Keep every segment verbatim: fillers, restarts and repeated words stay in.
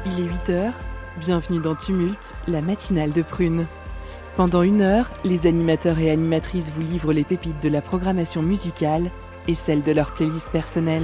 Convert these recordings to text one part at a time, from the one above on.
Il est huit heures, bienvenue dans Tumulte, la matinale de Prune. Pendant une heure, les animateurs et animatrices vous livrent les pépites de la programmation musicale et celles de leur playlist personnelle.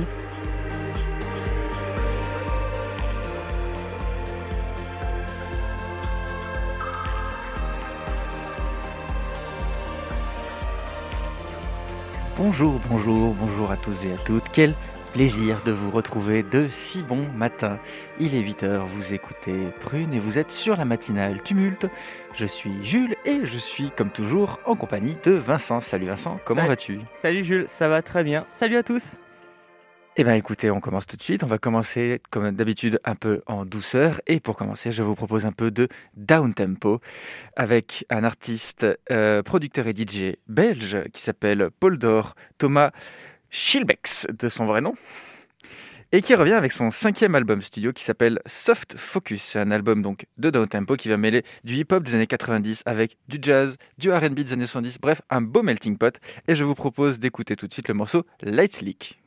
Bonjour, bonjour, bonjour à tous et à toutes. Quel plaisir de vous retrouver de si bon matin. Il est huit heures, vous écoutez Prune et vous êtes sur la matinale Tumulte. Je suis Jules et je suis comme toujours en compagnie de Vincent. Salut Vincent, comment ouais. vas-tu ? Salut Jules, ça va très bien. Salut à tous. Eh bien écoutez, on commence tout de suite. On va commencer comme d'habitude un peu en douceur. Et pour commencer, je vous propose un peu de down-tempo avec un artiste, euh, producteur et D J belge qui s'appelle Paul Dor Thomas Schilbex de son vrai nom. Et qui revient avec son cinquième album studio qui s'appelle Soft Focus. C'est un album donc de down-tempo qui va mêler du hip-hop des années quatre-vingt-dix avec du jazz, du R and B des années soixante-dix. Bref, un beau melting pot. Et je vous propose d'écouter tout de suite le morceau Light Leak.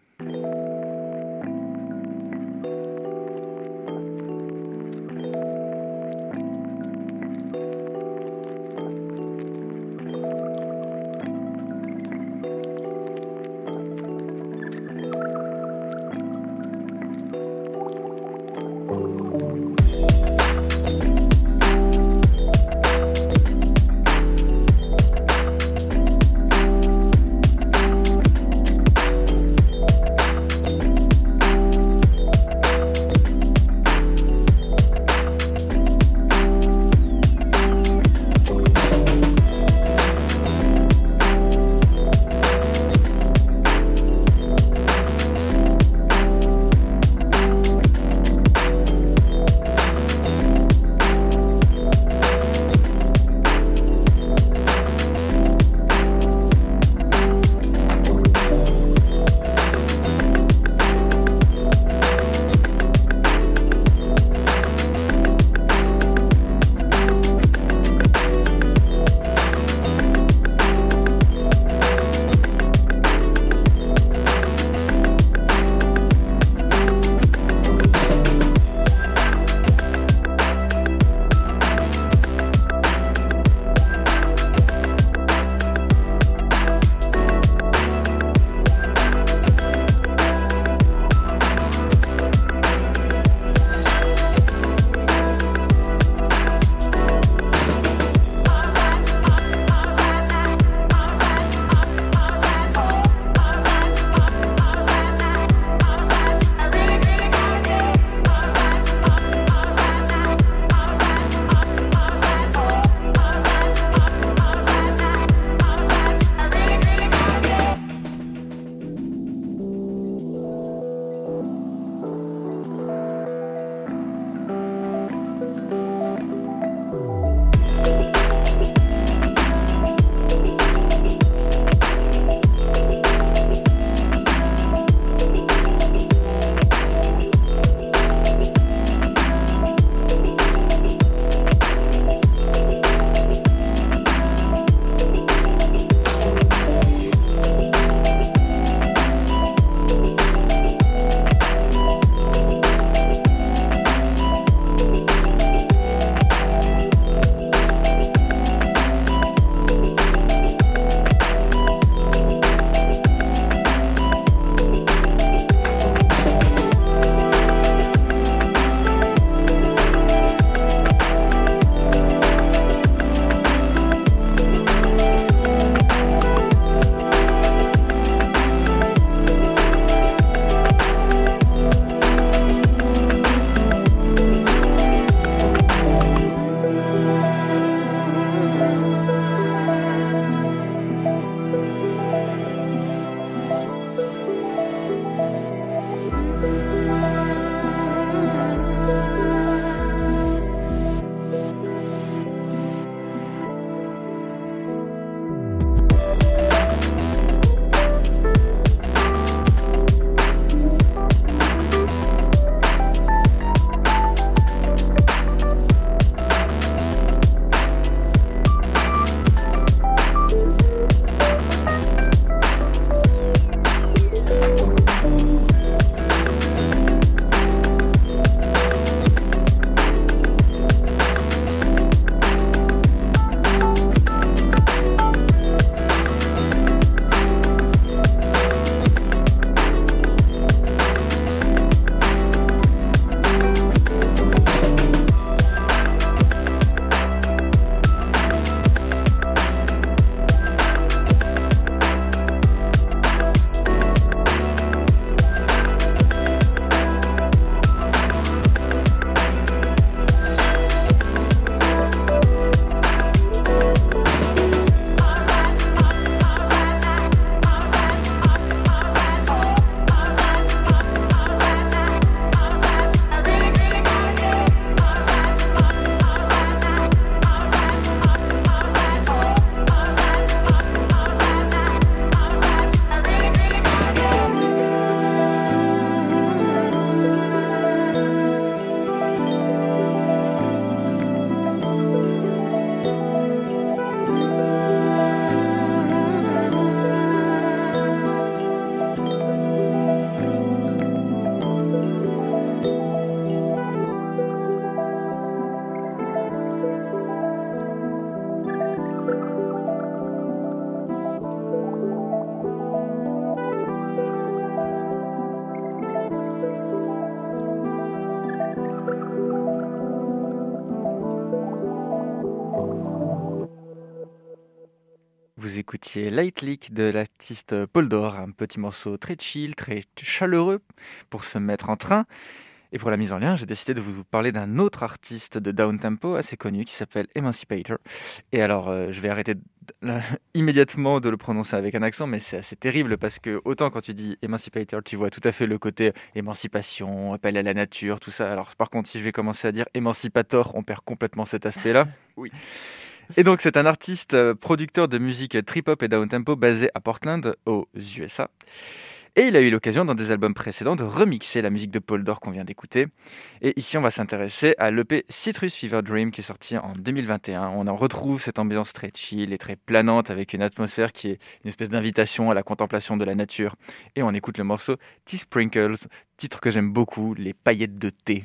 écoutiez Light Leak de l'artiste Paul Dor, un petit morceau très chill, très chaleureux pour se mettre en train. Et pour la mise en lien, j'ai décidé de vous parler d'un autre artiste de downtempo assez connu qui s'appelle Emancipator. Et alors, euh, je vais arrêter de, là, immédiatement de le prononcer avec un accent, mais c'est assez terrible parce que autant quand tu dis Emancipator, tu vois tout à fait le côté émancipation, appel à la nature, tout ça. Alors par contre, si je vais commencer à dire Emancipator, on perd complètement cet aspect-là. Oui. Et donc, c'est un artiste euh, producteur de musique trip-hop et downtempo basé à Portland, aux U S A. Et il a eu l'occasion, dans des albums précédents, de remixer la musique de Paul Dor qu'on vient d'écouter. Et ici, on va s'intéresser à l'E P Citrus Fever Dream qui est sorti en deux mille vingt et un. On en retrouve cette ambiance très chill et très planante avec une atmosphère qui est une espèce d'invitation à la contemplation de la nature. Et on écoute le morceau Tea Sprinkles, titre que j'aime beaucoup, les paillettes de thé.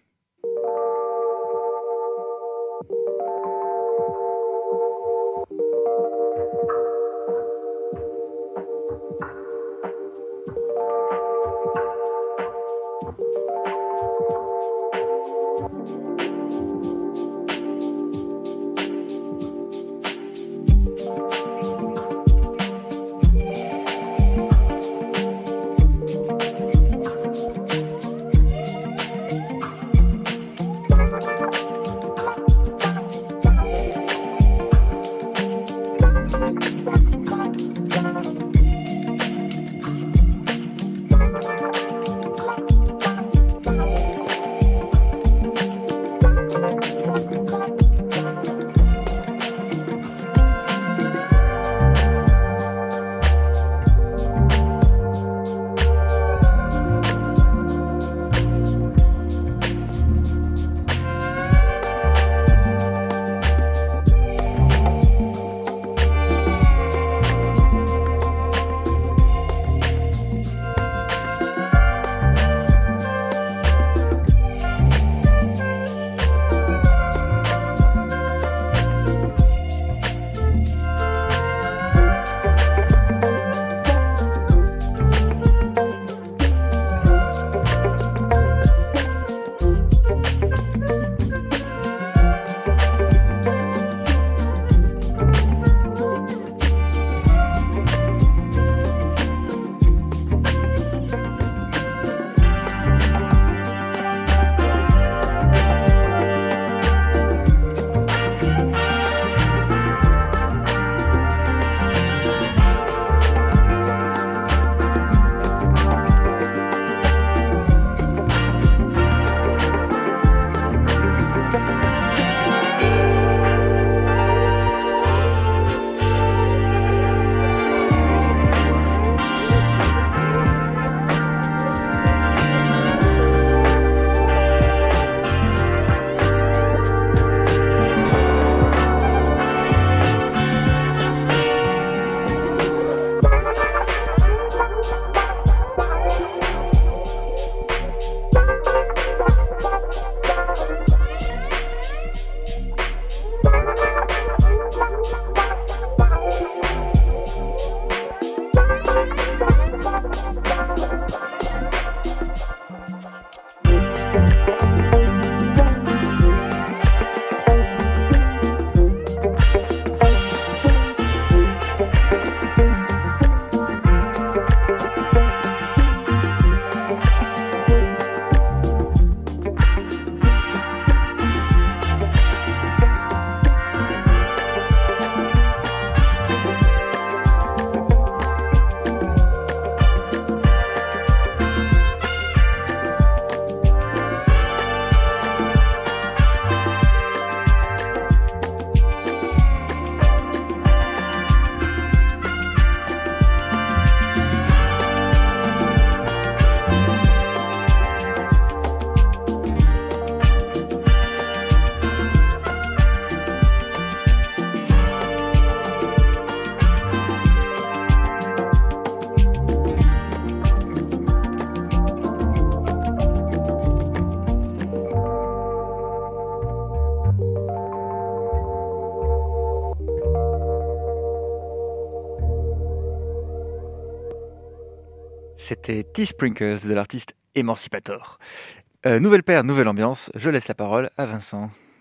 C'était Tea Sprinkles de l'artiste Emancipator. Euh, nouvelle paire, nouvelle ambiance. Je laisse la parole à Vincent.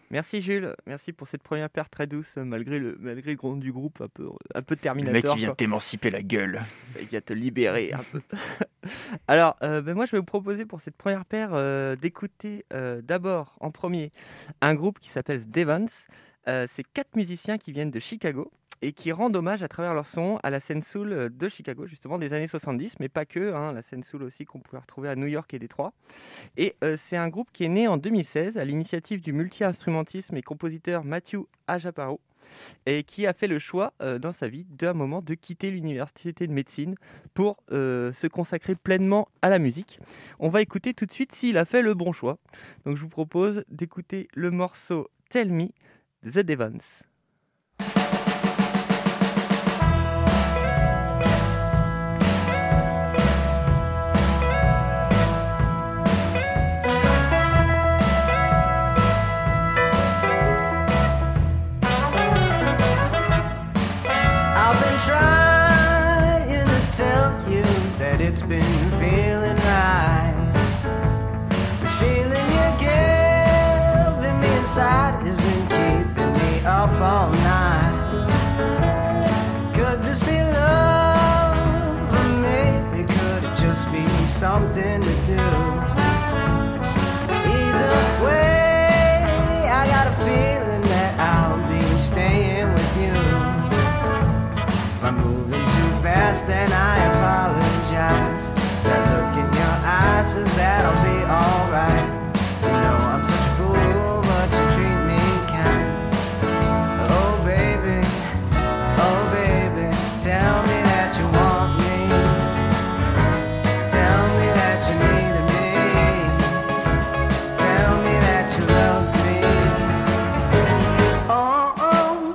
Merci Jules, merci pour cette première paire très douce, malgré le, malgré le gros du groupe un peu, un peu Le Terminator. mec qui vient quoi. t'émanciper la gueule. Il vient te libérer un peu. Alors, euh, ben moi je vais vous proposer pour cette première paire euh, d'écouter euh, d'abord en premier un groupe qui s'appelle The Devons. Euh, c'est quatre musiciens qui viennent de Chicago et qui rendent hommage à travers leur son à la scène soul de Chicago, justement des années soixante-dix, mais pas que, hein, la scène soul aussi qu'on pouvait retrouver à New York et Détroit. Et euh, c'est un groupe qui est né en deux mille seize à l'initiative du multi-instrumentiste et compositeur Matthew Ajaparo, et qui a fait le choix euh, dans sa vie d'un moment de quitter l'université de médecine pour euh, se consacrer pleinement à la musique. On va écouter tout de suite s'il a fait le bon choix. Donc je vous propose d'écouter le morceau Tell Me, The Devons. It's been feeling right. This feeling you're giving me inside has been keeping me up all night. Could this be love? Or maybe could it just be something to do? Either way, I got a feeling that I'll be staying with you. If I'm moving too fast, then I apologize. That look in your eyes says that I'll be alright. You know I'm such a fool, but you treat me kind. Oh baby, oh baby, tell me that you want me. Tell me that you need me. Tell me that you love me. Oh, oh.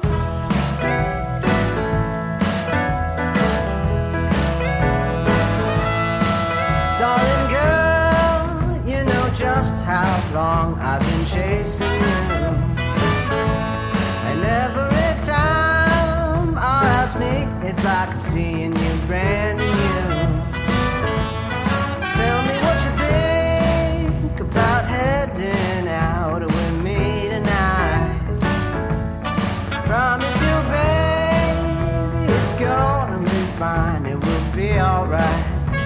Darling girl, you know just how long I've been chasing you. And every time I ask me, it's like I'm seeing you brand new. Tell me what you think about heading out with me tonight. Promise you, baby, it's gonna be fine, it will be alright.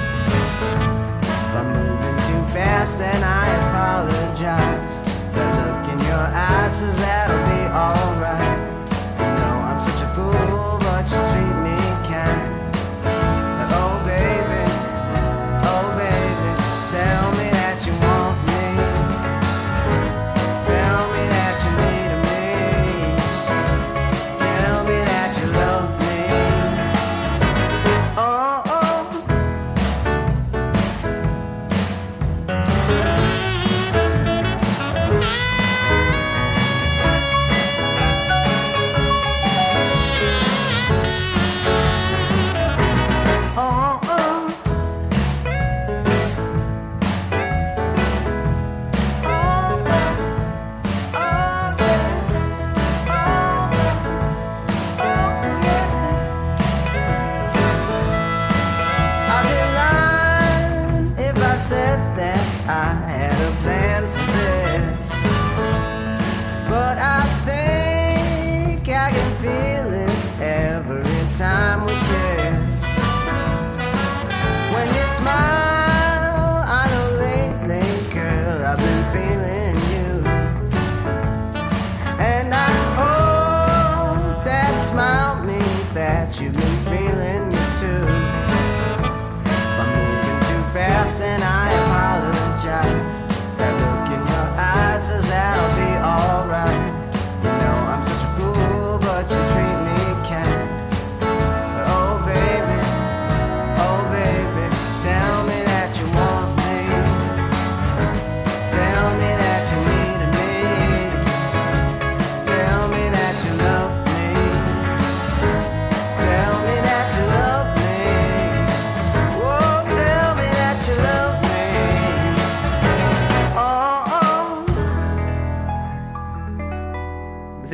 If I'm moving too fast, then I apologize. The look in your eyes says that'll be alright. You know I'm such a fool, but you treat me kind. Oh baby, oh baby, tell me that you want me. Tell me that you need me. Tell me that you love me. Oh, oh.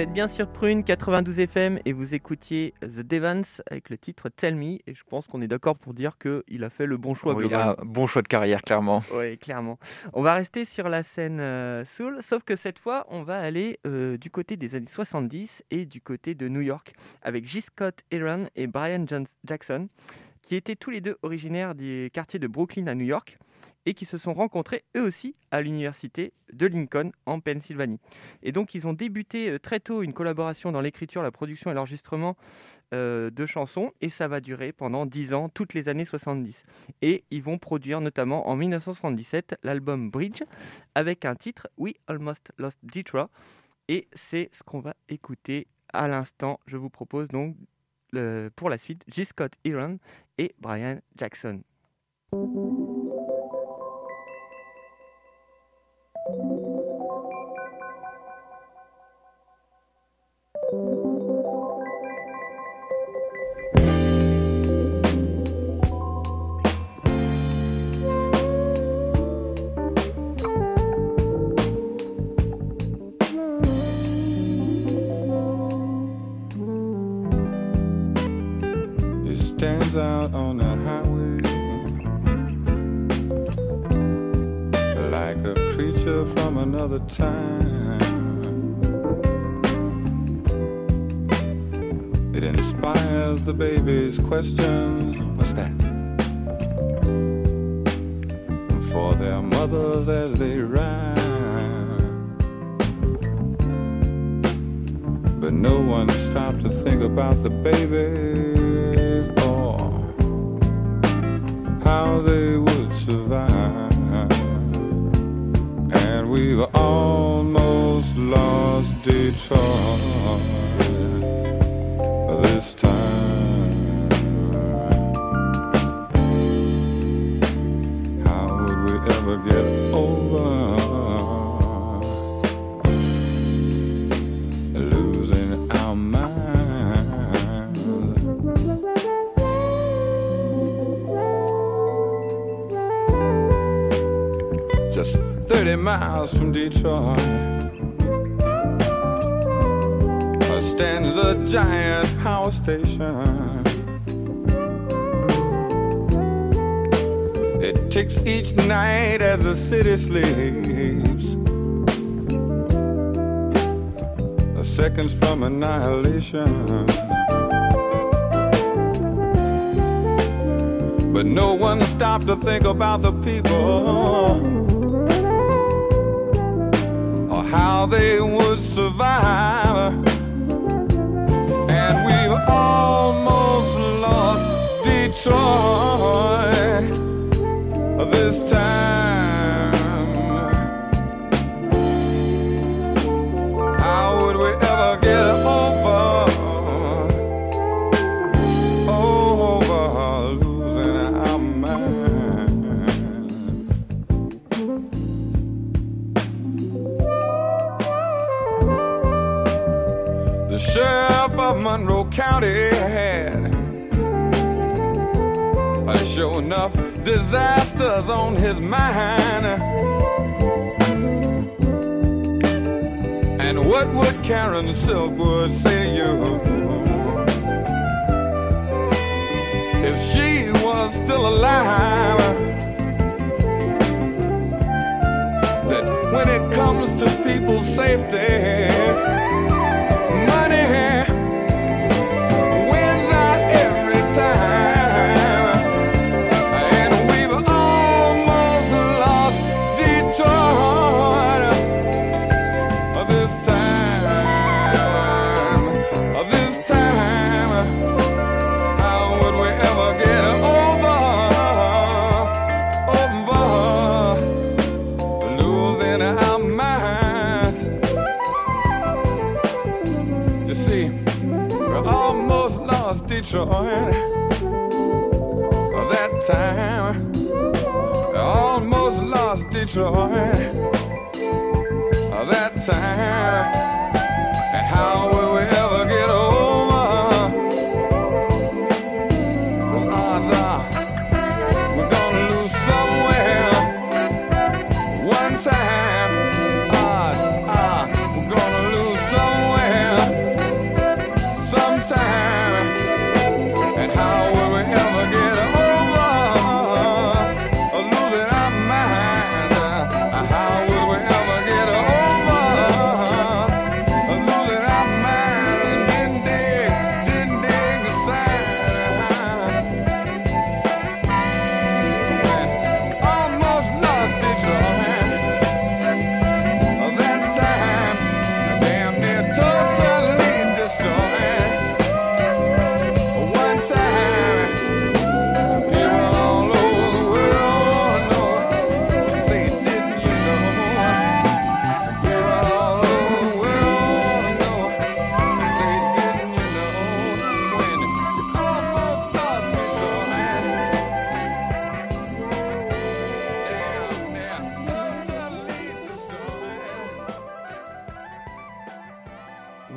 êtes bien sur Prune quatre-vingt-douze F M et vous écoutiez The Devans avec le titre Tell Me. Et je pense qu'on est d'accord pour dire qu'il a fait le bon choix. Oui, il a un bon choix de carrière, clairement. Oui, clairement. On va rester sur la scène euh, soul, sauf que cette fois, on va aller euh, du côté des années soixante-dix et du côté de New York avec J. Scott Heron et Brian John- Jackson, qui étaient tous les deux originaires des quartiers de Brooklyn à New York et qui se sont rencontrés eux aussi à l'université de Lincoln en Pennsylvanie. Et donc ils ont débuté euh, très tôt une collaboration dans l'écriture, la production et l'enregistrement euh, de chansons, et ça va durer pendant dix ans, toutes les années soixante-dix. Et ils vont produire notamment en dix-neuf cent soixante-dix-sept l'album Bridge avec un titre We Almost Lost Detroit, et c'est ce qu'on va écouter à l'instant. Je vous propose donc le, pour la suite J. Scott Heron et Brian Jackson. It stands out on the highway like a creature from another time. It inspires the baby's questions. What's that? For their mothers as they ride. But no one stopped to think about the babies or how they would survive. And we've almost lost Detroit this time. How would we ever get over losing our minds? Just thirty miles from Detroit stands a giant power station. It ticks each night as the city sleeps, seconds from annihilation. But no one stopped to think about the people or how they would survive. And we've almost lost Detroit this time. How would we ever get over, over losing our mind? The sheriff of Monroe County had uh, sure enough disasters on his mind. And what would Karen Silkwood say to you if she was still alive? That when it comes to people's safety, money wins out every time. And we've almost lost Detroit this time. This time, how would we ever get over, over losing our minds? You see, we almost lost Detroit that time. We almost lost Detroit that time. And how will we ever get over? The odds are we're gonna lose somewhere one time. Odds are we're gonna lose somewhere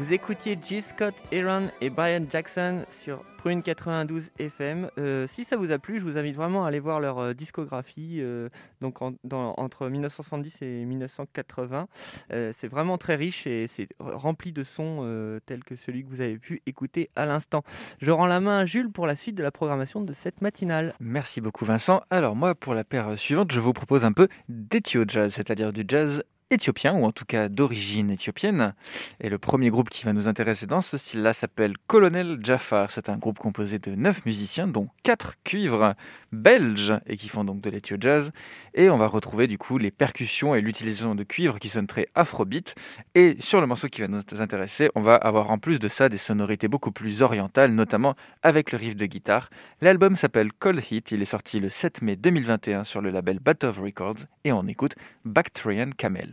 Vous écoutiez Jill Scott Heron et Brian Jackson sur Prune quatre-vingt-douze F M. Euh, si ça vous a plu, je vous invite vraiment à aller voir leur euh, discographie euh, donc en, dans, entre dix-neuf cent soixante-dix et dix-neuf cent quatre-vingts. Euh, c'est vraiment très riche et c'est rempli de sons euh, tels que celui que vous avez pu écouter à l'instant. Je rends la main à Jules pour la suite de la programmation de cette matinale. Merci beaucoup Vincent. Alors moi, pour la paire suivante, je vous propose un peu d'Ethio Jazz, c'est-à-dire du jazz éthiopien, ou en tout cas d'origine éthiopienne. Et le premier groupe qui va nous intéresser dans ce style-là s'appelle Colonel Jafar. C'est un groupe composé de neuf musiciens, dont quatre cuivres belges, et qui font donc de l'Ethio Jazz. Et on va retrouver du coup les percussions et l'utilisation de cuivres qui sonnent très afrobeat. Et sur le morceau qui va nous intéresser, on va avoir en plus de ça des sonorités beaucoup plus orientales, notamment avec le riff de guitare. L'album s'appelle Cold Heat, il est sorti le sept mai deux mille vingt et un sur le label Batov Records, et on écoute Bactrian Camel.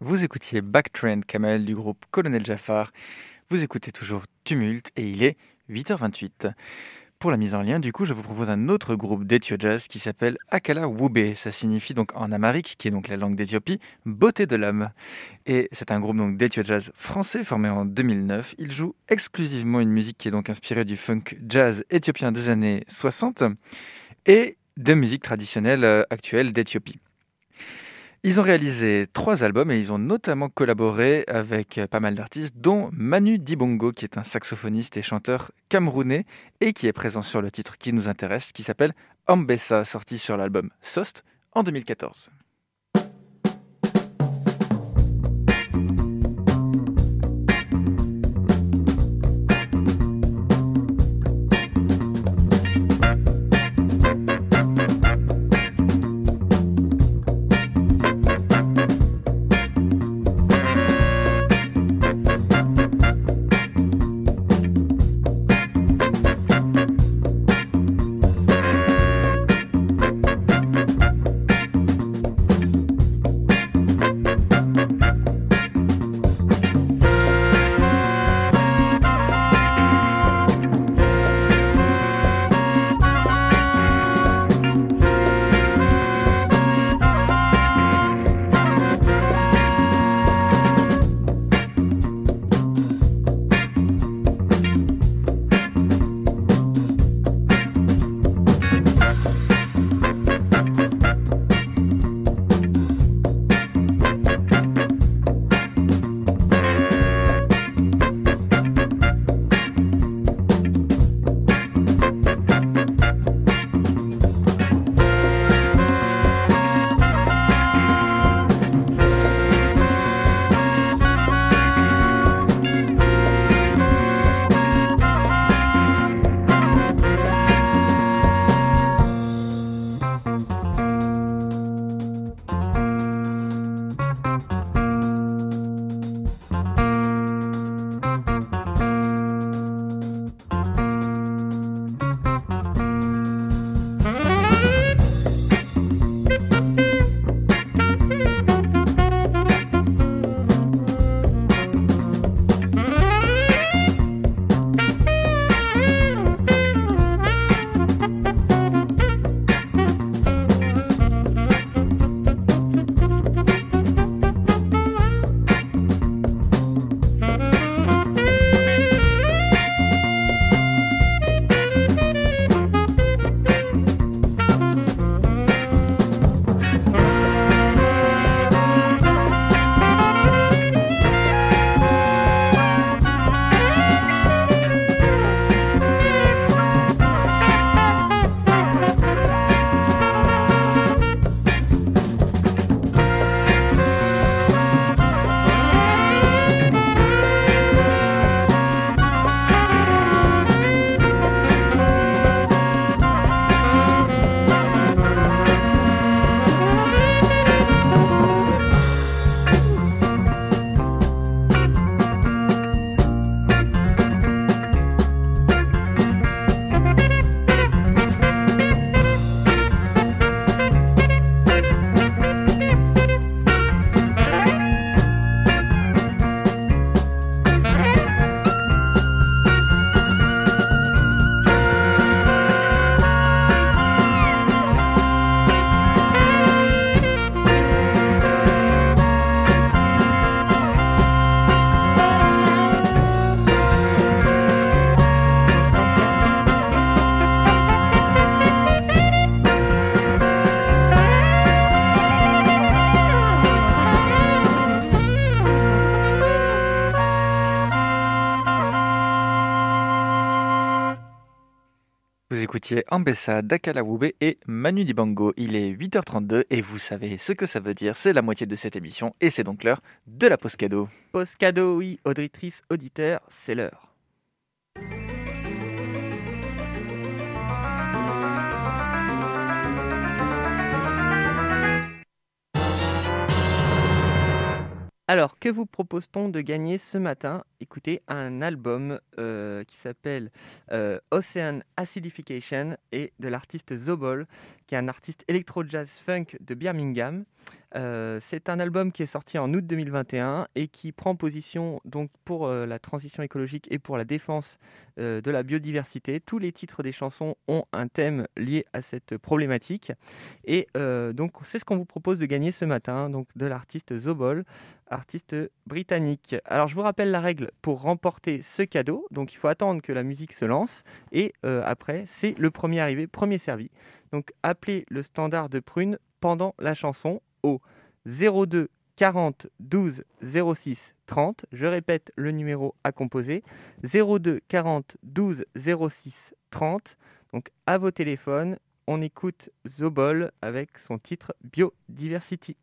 Vous écoutiez Backtrend Camel du groupe Colonel Jafar. Vous écoutez toujours Tumulte et il est huit heures vingt-huit. Pour la mise en lien, du coup, je vous propose un autre groupe d'Ethio-Jazz qui s'appelle Akala Wube. Ça signifie donc en amharique, qui est donc la langue d'Éthiopie, beauté de l'âme. Et c'est un groupe donc d'Ethio-Jazz français formé en deux mille neuf. Il joue exclusivement une musique qui est donc inspirée du funk jazz éthiopien des années soixante et de musique traditionnelle euh, actuelle d'Éthiopie. Ils ont réalisé trois albums et ils ont notamment collaboré avec pas mal d'artistes, dont Manu Dibango, qui est un saxophoniste et chanteur camerounais et qui est présent sur le titre qui nous intéresse, qui s'appelle Ambessa, sorti sur l'album Sost en deux mille quatorze. Vous écoutiez Ambessa d'Akala Wube et Manu Dibango. Il est huit heures trente-deux et vous savez ce que ça veut dire. C'est la moitié de cette émission et c'est donc l'heure de la pause cadeau. Pause cadeau, oui, auditrice, auditeur, c'est l'heure. Alors, que vous propose-t-on de gagner ce matin écouter un album euh, qui s'appelle euh, Ocean Acidification et de l'artiste Zobol, qui est un artiste électro-jazz funk de Birmingham. Euh, c'est un album qui est sorti en août deux mille vingt et un et qui prend position donc pour euh, la transition écologique et pour la défense euh, de la biodiversité. Tous les titres des chansons ont un thème lié à cette problématique et euh, donc c'est ce qu'on vous propose de gagner ce matin, donc de l'artiste Zobol, artiste britannique. Alors je vous rappelle la règle pour remporter ce cadeau. Donc il faut attendre que la musique se lance et euh, après c'est le premier arrivé, premier servi. Donc appelez le standard de Prune pendant la chanson au zéro deux quarante douze zéro six trente. Je répète le numéro à composer, zéro deux quarante douze zéro six trente. Donc à vos téléphones, on écoute Zobol avec son titre Biodiversity.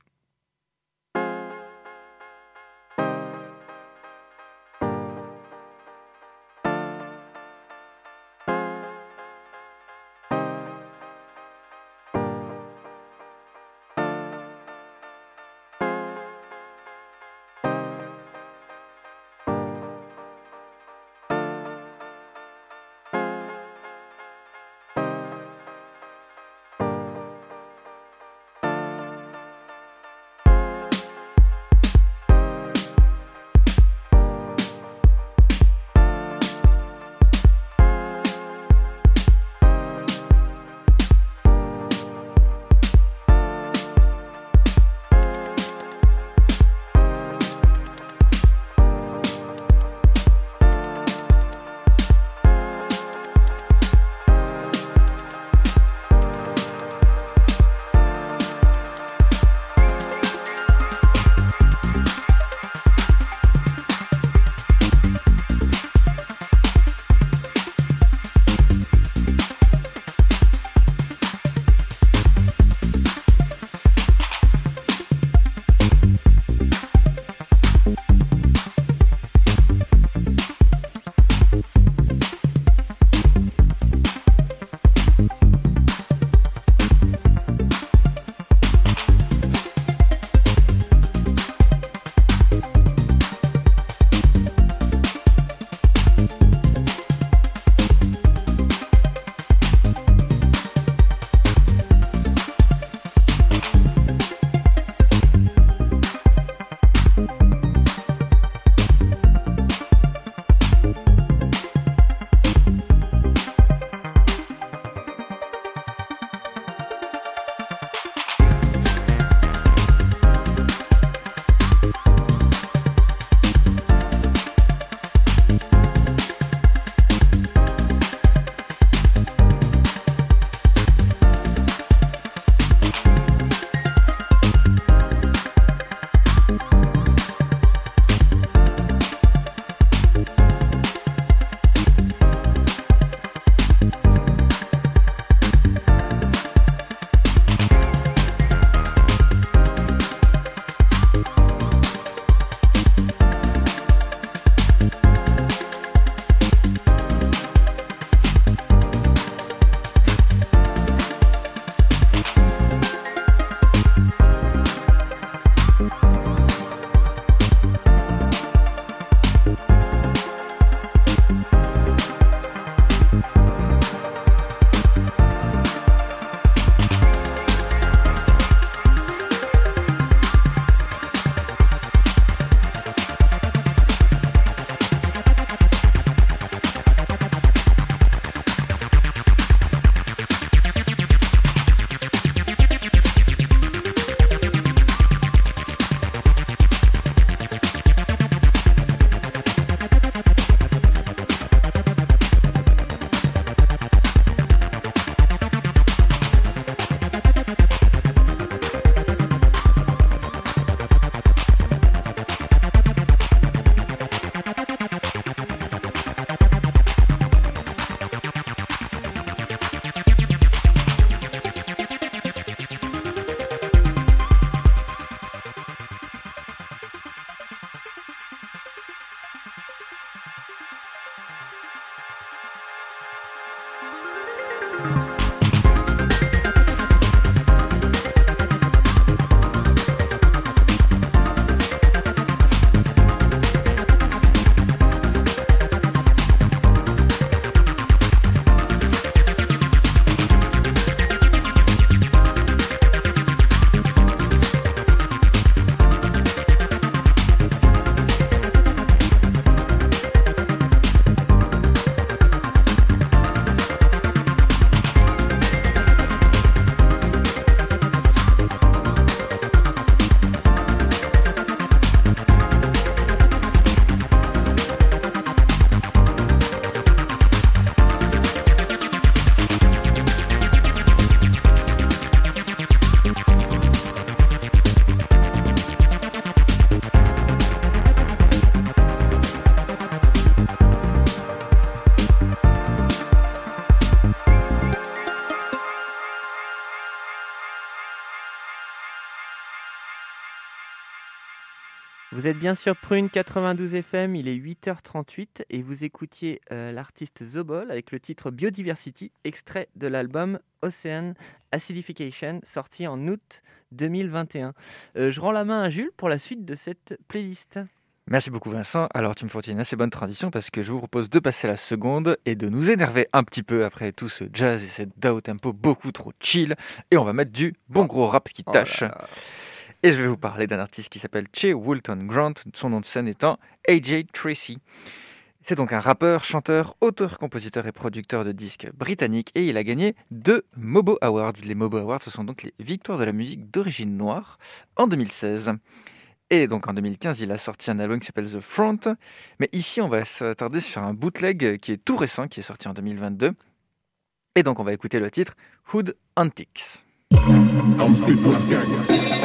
Vous êtes bien sur Prune quatre-vingt-douze F M, il est huit heures trente-huit et vous écoutiez euh, l'artiste The Ball avec le titre Biodiversity, extrait de l'album Ocean Acidification, sorti en août deux mille vingt et un. Euh, je rends la main à Jules pour la suite de cette playlist. Merci beaucoup Vincent. Alors tu me fournis une assez bonne transition parce que je vous propose de passer la seconde et de nous énerver un petit peu après tout ce jazz et cette down tempo beaucoup trop chill, et on va mettre du bon gros rap qui tâche. Oh là là. Et je vais vous parler d'un artiste qui s'appelle Che Woolton Grant, son nom de scène étant A J Tracey. C'est donc un rappeur, chanteur, auteur, compositeur et producteur de disques britannique, et il a gagné deux Mobo Awards. Les Mobo Awards, ce sont donc les victoires de la musique d'origine noire en deux mille seize. Et donc en deux mille quinze, il a sorti un album qui s'appelle The Front. Mais ici, on va s'attarder sur un bootleg qui est tout récent, qui est sorti en deux mille vingt-deux. Et donc on va écouter le titre Hood Antics. I'm still for a gang.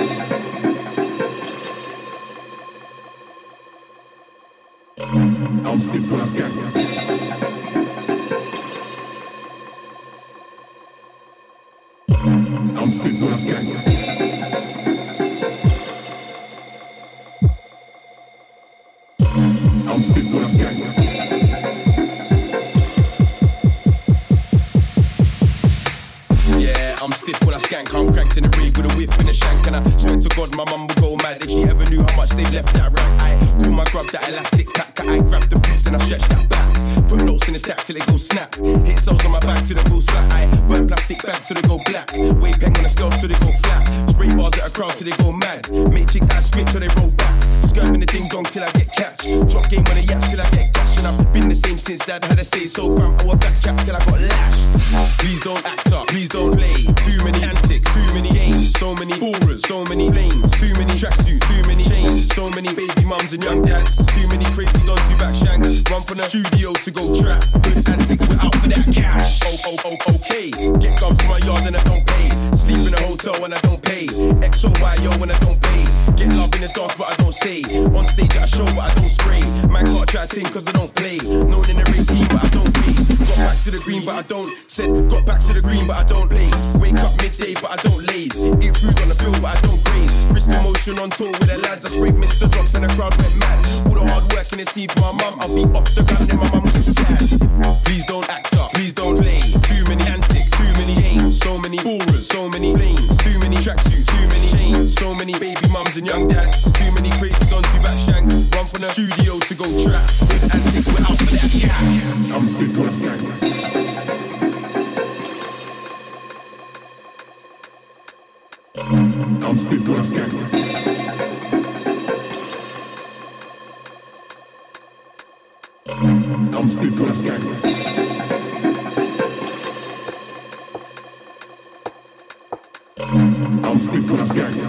I'm still for a gang. I'm still for a gang. I'm still for a gang. I'm stiff full of skank, I'm cracked in the rig with a whiff and a shank. And I swear to God my mum would go mad if she ever knew how much they left that rank. I cool my grub, that elastic pack, I grab the fruits and I stretch that back. Put notes in the stack till it goes snap. Hit soles on my back till it goes flat. I burn plastic bags till they go black. Weight pen on the scales till they go flat. Spray bars at a crowd till they go mad. Make chicks ass squint till they roll back. Skirting the ding dong till I get catch. Drop game on the yachts till I get cash. And I've been the same since dad had a say so, fam. I was back chat till I got lashed. Please don't act up, please don't play. Too many antics, too many games, so many auras, so many flames, too many tracksuits, too many chains, so many baby mums and young dads, too many crazy dons who back shanks. Run from the studio to go trap. Good antics, we're out for that cash. Oh, oh, oh, okay. Get gums to my yard and I don't pay. Sleep in a hotel when I don't pay. X O Y O when I don't pay. Get love in the dark but I don't say. On stage at a show but I don't spray. Man can't try to sing cause I don't play. Known in the race team but I don't pay. Got back to the green but I don't. Said got back to the green but I don't blaze. Wake up midday but I don't laze. Eat food on the field but I don't graze. Risk emotion on tour with the lads. I sprayed Mister Drops and the crowd went mad. All the hard work in the scene for my mum. I'll be off the ground then my mum gets sad. Please don't act up, please don't play. Too many antics, too many games. So many auras, so many flames. Too many tracksuits, too many chains. So many baby mums and young dads. Too many crazy dons who back shanks. Run from the studio to go trap. Good antics, we're out for that cat. I'm still for a gang. I'm still for a gang. I'm still for a gang. I'm still for a gang.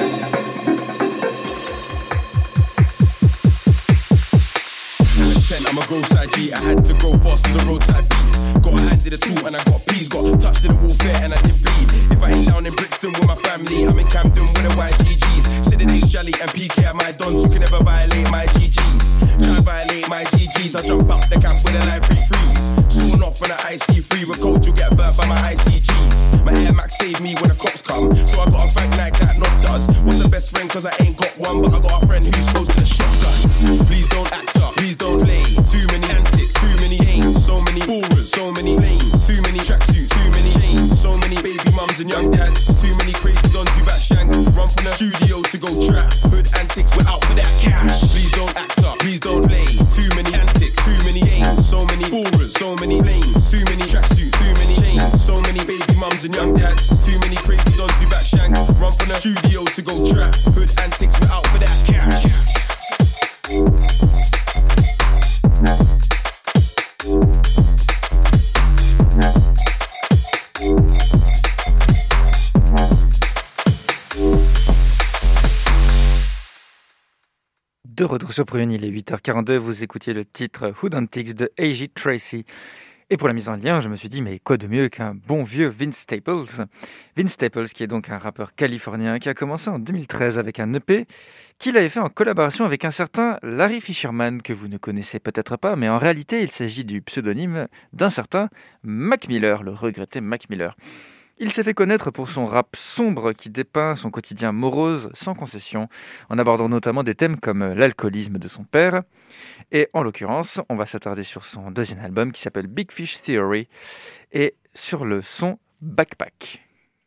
I'm a growth side G, I had to grow fast as a roadside beef. Got a hand to the tool and I got peas. Got touched to the warfare and I did bleed. If I ain't down in Brixton with my family, I'm in Camden with the Y G Gs. Citadel, Jolly and P K are my dons. You can never violate my G Gs. Try violate my G Gs, I jump out the camp with a life free free. Sawn off on the I C three, with cold you'll get burnt by my I C Gs. My Air Max saved me when the cops come, so I got a thank like that Knob does. What's the best friend cause I ain't got one, but I got a friend who's close to the shotgun. Please don't act up, please don't play. Too many antics, too many games. So many auras, so many flames. Too many tracksuits, too many chains. So many baby mums and young dads. Too many crazy dons who back shanks. Run from the studio to go trap. Hood antics, we're out for that cash. Please don't act up, please don't play. Too many antics, too many games. So many auras, so many flames. Too many tracksuits, too many chains. So many baby mums and young dads. Too many crazy dons who back shanks. Run from the studio to go trap. Hood antics, we're out for that cash. De retour sur Prune, il est huit heures quarante-deux, vous écoutiez le titre Hood Antics de A J Tracey. Et pour la mise en lien, je me suis dit, mais quoi de mieux qu'un bon vieux Vince Staples Vince Staples, qui est donc un rappeur californien, qui a commencé en deux mille treize avec un E P qu'il avait fait en collaboration avec un certain Larry Fisherman, que vous ne connaissez peut-être pas, mais en réalité, il s'agit du pseudonyme d'un certain Mac Miller, le regretté Mac Miller. Il s'est fait connaître pour son rap sombre qui dépeint son quotidien morose sans concession, en abordant notamment des thèmes comme l'alcoolisme de son père. Et en l'occurrence, on va s'attarder sur son deuxième album qui s'appelle Big Fish Theory et sur le son Backpack.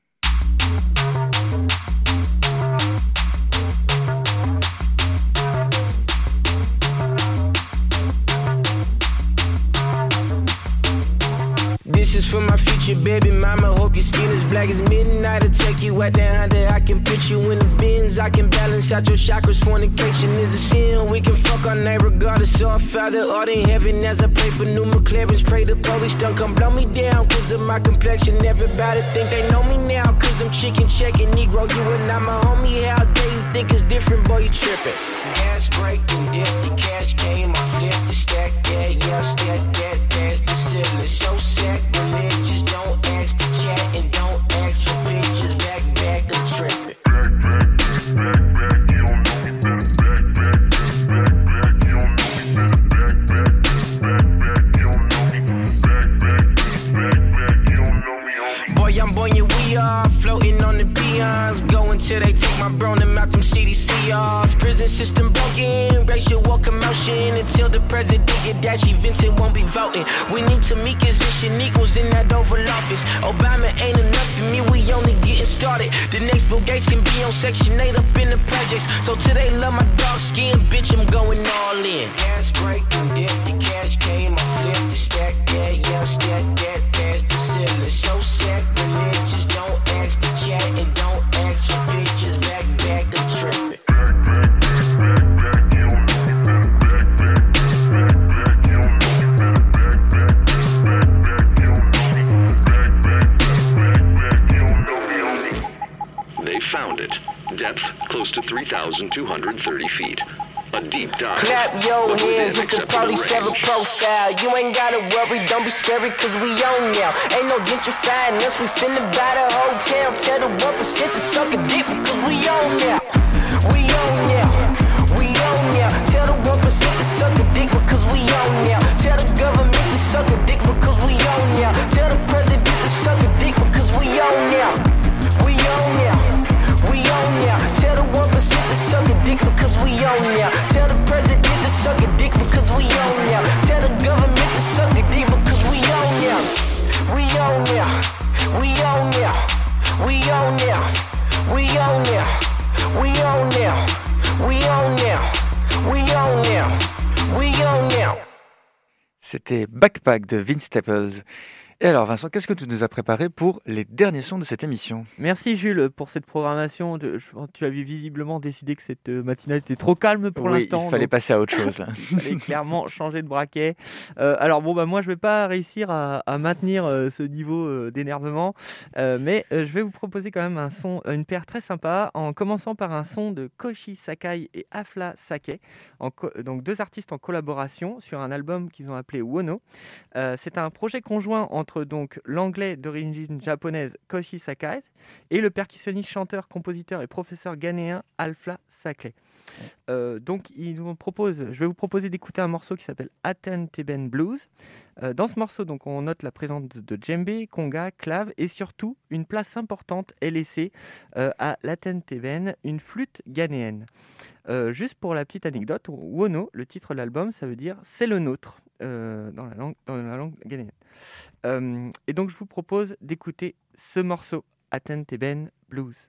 This is for my future baby mama. Hope your skin is black as midnight. I'll take you out there under. I can put you in the bins. I can balance out your chakras. Fornication is a sin. We can fuck our night regardless of our father art in heaven. As I pray for new McLarens, pray the police don't come blow me down. Cause of my complexion, everybody think they know me now. Cause I'm chicken checking Negro, you and I'm a homie. How dare you think it's different, boy, you tripping. Gas breaking, dip, the cash came. I flipped the stack, yeah, yeah, stack that. Past the ceiling, so sacrilegious. Don't ask to chat and don't ask for pictures. Back, back, I'm tripping. Back, back, back, back, you don't know me better. Back, back, back, back, you don't know me better. Back, back, back, back, you don't know me. Back, back, back, back, you don't know me, homie. Boy, I'm buoyant, we are floating on the peons. Going till they take my bro them out them C D C Rs. Prison system broken, racial commotion. Until the president get dashy, Vincent won't be voting. We need to meet position equals in that Oval Office. Obama ain't enough for me, we only getting started. The next Bill Gates can be on Section eight up in the projects. So till they love my dark skin, bitch, I'm going all in. Gas breaking, dip, the cash came, I flipped the stack, yeah, yeah, stack that, past the ceiling. So sacrilegious, don't ask to chat and don't ask for pictures. Back, back, I'm tripping. They found it. Depth close to three thousand two hundred thirty feet. A deep dive. Clap your hands, you can probably sell a profile. You ain't gotta worry, don't be scary, cause we on now. Ain't no gentrifying us, we finna buy the hotel. Tell the one percent to suck a dick, because we on now. We on now. We on now. Tell the one percent to suck a dick, because we on now. Tell the government to suck a dick, because we on now. Tell the president to suck a dick, because we on now. We on now. We on now. Tell the one percent to suck a dick because we on now. Tell the president to suck a dick because we on now. Tell the government to suck a dick because we on now. We on now. We on now. We on now. We on now. We on now. We on now. We on now. We on now. C'était Backpack de Vince Staples. Et alors Vincent, qu'est-ce que tu nous as préparé pour les derniers sons de cette émission ? Merci Jules pour cette programmation. De, je, tu avais visiblement décidé que cette matinale était trop calme pour oui, l'instant. Il fallait donc passer à autre chose là. Il fallait clairement changer de braquet. Euh, alors bon bah moi je vais pas réussir à, à maintenir euh, ce niveau euh, d'énervement, euh, mais euh, je vais vous proposer quand même un son, une paire très sympa, en commençant par un son de Koshi Sakai et Afla Sake, en co- donc deux artistes en collaboration sur un album qu'ils ont appelé Wono. Euh, c'est un projet conjoint entre donc l'anglais d'origine japonaise Koshi Sakai et le percussionniste, chanteur, compositeur et professeur ghanéen Afla Sake. Euh, donc il nous propose, je vais vous proposer d'écouter un morceau qui s'appelle Aten Teben Blues. Euh, dans ce morceau, donc, on note la présence de djembé, conga, clave et surtout une place importante est laissée euh, à l'Aten Teben, une flûte ghanéenne. Euh, juste pour la petite anecdote, Wono, le titre de l'album, ça veut dire c'est le nôtre euh, dans la langue, dans la langue ghanéenne. Euh, et donc je vous propose d'écouter ce morceau, Aten Teben Blues.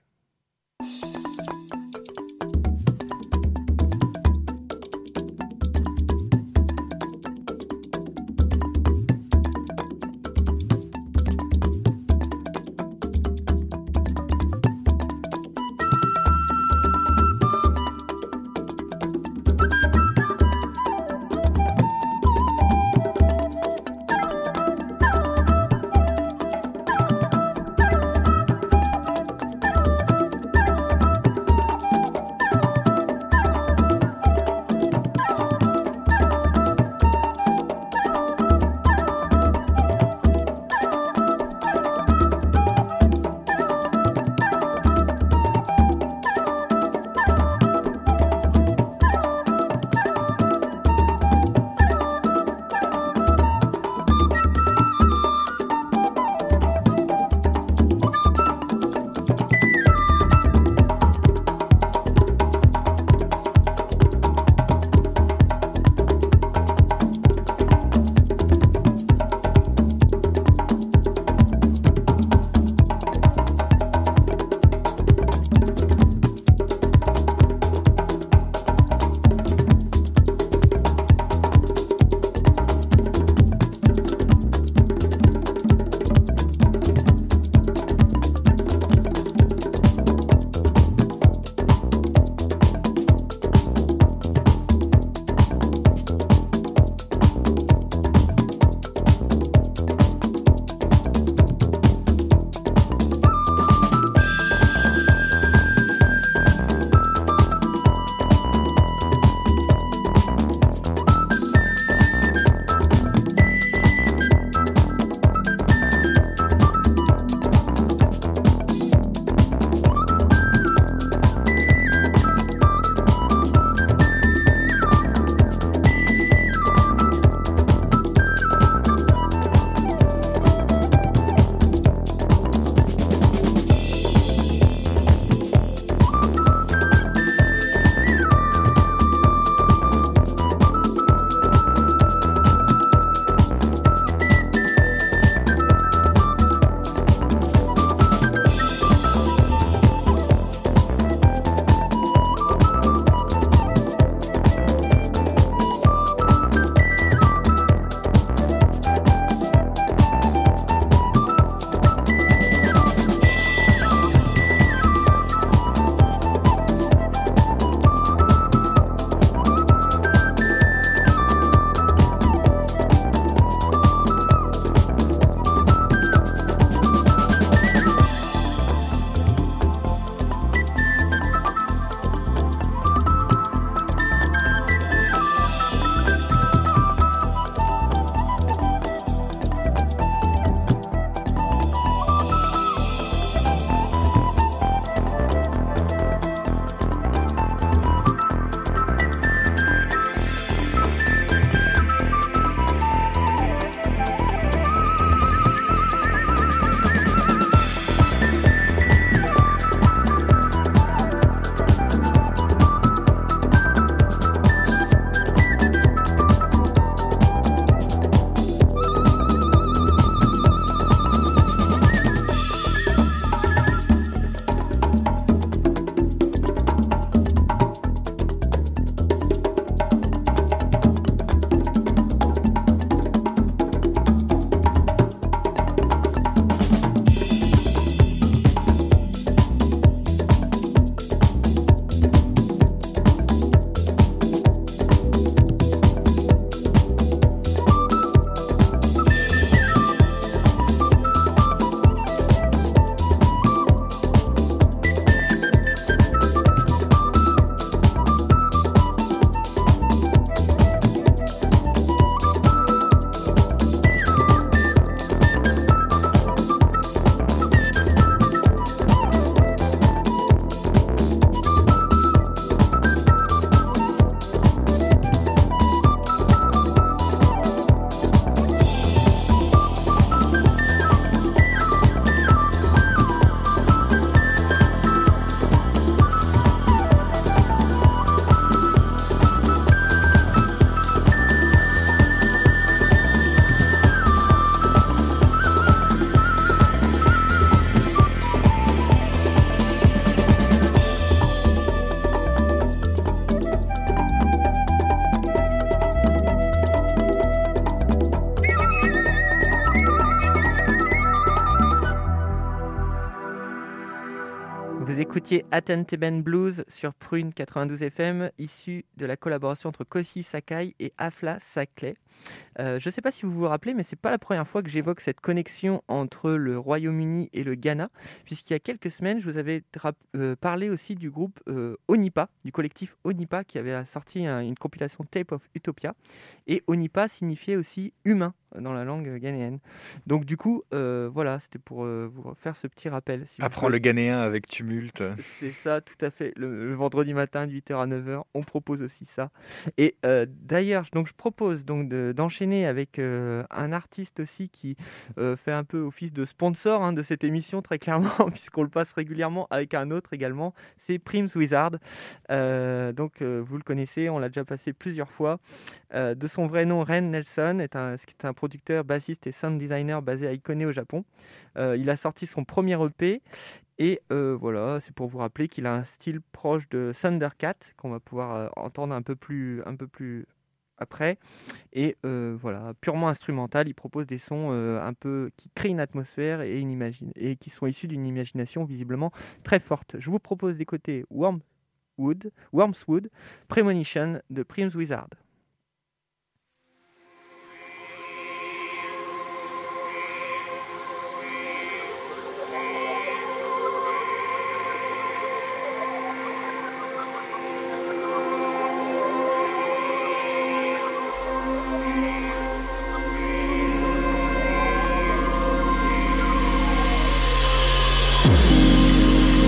Vous écoutiez Atenteben Blues sur Prune quatre-vingt-douze F M, issu de la collaboration entre Koshi Sakai et Afla Sakley. Euh, je ne sais pas si vous vous rappelez, mais ce n'est pas la première fois que j'évoque cette connexion entre le Royaume-Uni et le Ghana, puisqu'il y a quelques semaines, je vous avais tra- euh, parlé aussi du groupe euh, Onipa, du collectif Onipa, qui avait sorti un, une compilation Tape of Utopia. Et Onipa signifiait aussi humain dans la langue ghanéenne. Donc du coup, euh, voilà, c'était pour euh, vous faire ce petit rappel. Si Apprends le ghanéen avec tumulte. C'est ça, tout à fait. Le, le vendredi matin, de huit heures à neuf heures, on propose aussi ça. Et euh, d'ailleurs, donc, je propose donc de, d'enchaîner avec euh, un artiste aussi qui euh, fait un peu office de sponsor hein, de cette émission, très clairement, puisqu'on le passe régulièrement avec un autre également. C'est Prims Wizard. Euh, donc, euh, vous le connaissez, on l'a déjà passé plusieurs fois. Euh, de son vrai nom, Ren Nelson, est un, est un producteur, bassiste et sound designer basé à Ikone au Japon. Euh, il a sorti son premier E P et euh, voilà, c'est pour vous rappeler qu'il a un style proche de Thundercat qu'on va pouvoir euh, entendre un peu plus, un peu plus après. Et euh, voilà, purement instrumental, il propose des sons euh, un peu qui créent une atmosphère et, une imagine, et qui sont issus d'une imagination visiblement très forte. Je vous propose d'écouter Wormwood, Wormswood, Premonition de Prims Wizard.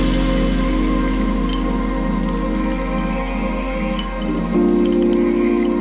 Thank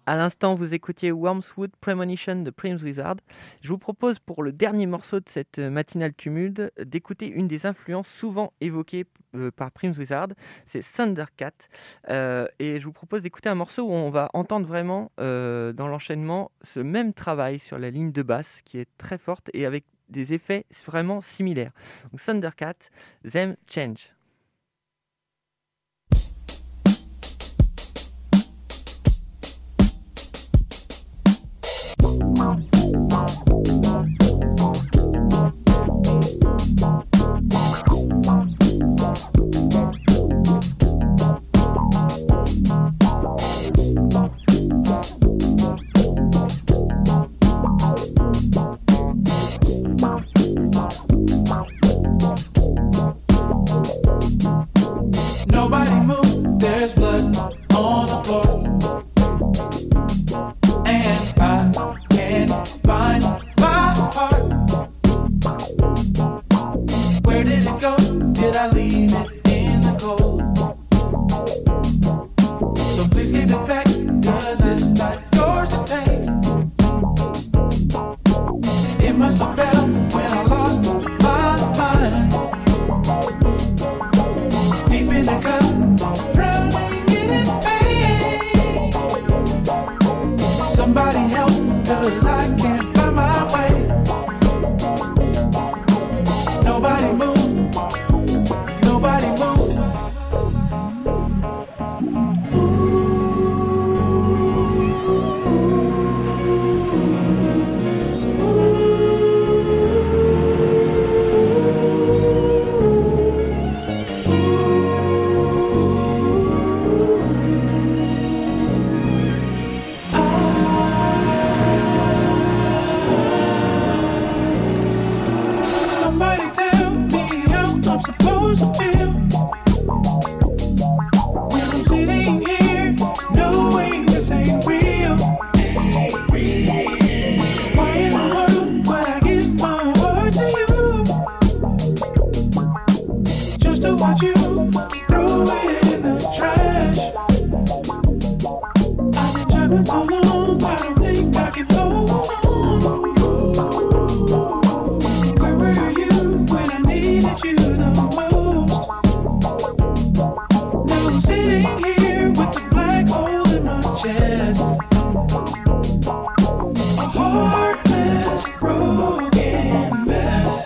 À l'instant, vous écoutiez Wormswood Premonition de Prince Wizard. Je vous propose pour le dernier morceau de cette matinale tumulte d'écouter une des influences souvent évoquées euh, par Prince Wizard, c'est Thundercat. Euh, et je vous propose d'écouter un morceau où on va entendre vraiment euh, dans l'enchaînement ce même travail sur la ligne de basse qui est très forte et avec des effets vraiment similaires. Donc Thundercat, Them Change. Nobody move, there's blood on the floor, and I can't find my heart. Where did it go? Did I leave it in the cold? So please give it back, cause it's not yours to take. It must have fell when I lost my mind. Deep in the cup, drowning in it, pain. Somebody help, cause I can't find my way. Nobody move, nobody move. Somebody tell me how I'm supposed to feel when I'm sitting here knowing this ain't real. Ain't real. Why in the world would I give my heart to you just to watch you throw it in the trash? I've been juggling so long, I don't think I can hold on. Where were you when I needed you the most? Now I'm sitting here with the black hole in my chest. A heartless, broken mess.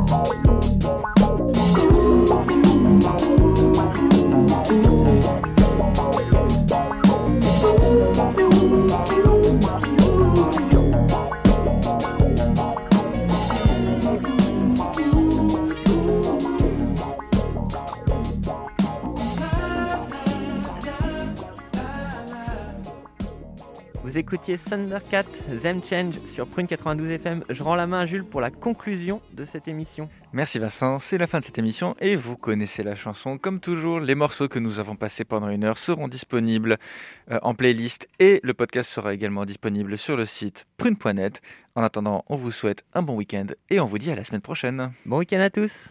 Vous écoutiez Thundercat, Them Change sur Prune quatre-vingt-douze F M. Je rends la main à Jules pour la conclusion de cette émission. Merci Vincent, c'est la fin de cette émission et vous connaissez la chanson. Comme toujours, les morceaux que nous avons passés pendant une heure seront disponibles euh, en playlist et le podcast sera également disponible sur le site prune point net. En attendant, on vous souhaite un bon week-end et on vous dit à la semaine prochaine. Bon week-end à tous.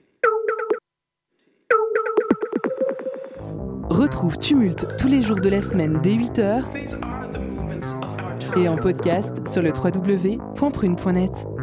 Retrouve Tumulte tous les jours de la semaine dès huit heures et en podcast sur le w w w point prune point net.